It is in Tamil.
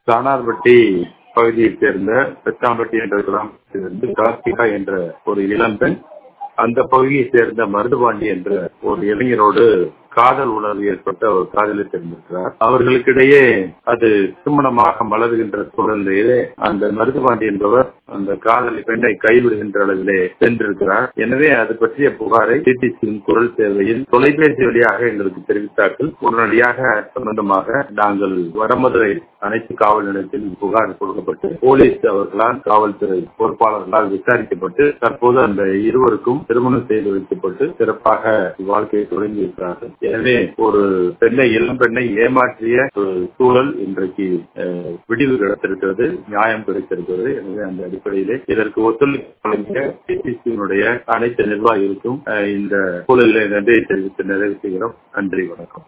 சானார்பட்டி பகுதியைச் சேர்ந்த பெத்தாம்பட்டி என்ற கிராமத்திலிருந்து கார்த்திகா என்ற ஒரு இளம்பெண் அந்த பகுதியைச் சேர்ந்த மருதுபாண்டி என்ற ஒரு இளைஞரோடு காதல் உணர்வு ஏற்பட்ட ஒரு காதலை தெரிந்திருக்கிறார். அவர்களுக்கிடையே அது திருமணமாக மலர்கின்ற சூழலிலே அந்த மருதுபாண்டி என்பவர் அந்த காதலி பெண்ணை கைவிடுகின்ற அளவிலே சென்றிருக்கிறார். எனவே அது பற்றிய புகாரை டிடிசியின் குரல் சேவையில் தொலைபேசி வழியாக எங்களுக்கு தெரிவித்தார்கள். உடனடியாக சம்பந்தமாக நாங்கள் வடமதுரை அனைத்து காவல் நிலையத்தில் புகார் கொடுக்கப்பட்டு போலீஸ் அவர்களால் காவல்துறை பொறுப்பாளர்களால் விசாரிக்கப்பட்டு தற்போது அந்த இருவருக்கும் திருமணம் செய்து வைக்கப்பட்டு சிறப்பாக வாழ்க்கையை தொடங்கி இருக்கிறார்கள். எனவே ஒரு இளம் பெண்ணை ஏமாற்றிய ஒரு சூழல் இன்றைக்கு விடிவு கிடைத்திருக்கிறது, நியாயம் கிடைத்திருக்கிறது. எனவே அந்த அடிப்படையிலே இதற்கு ஒத்துழைப்பு வழங்கிய டிடிசியினுடைய அனைத்து நிர்வாகிகளுக்கும் இந்த சூழலில் நன்றியை தெரிவித்து நிறைவு செய்கிறோம். நன்றி, வணக்கம்.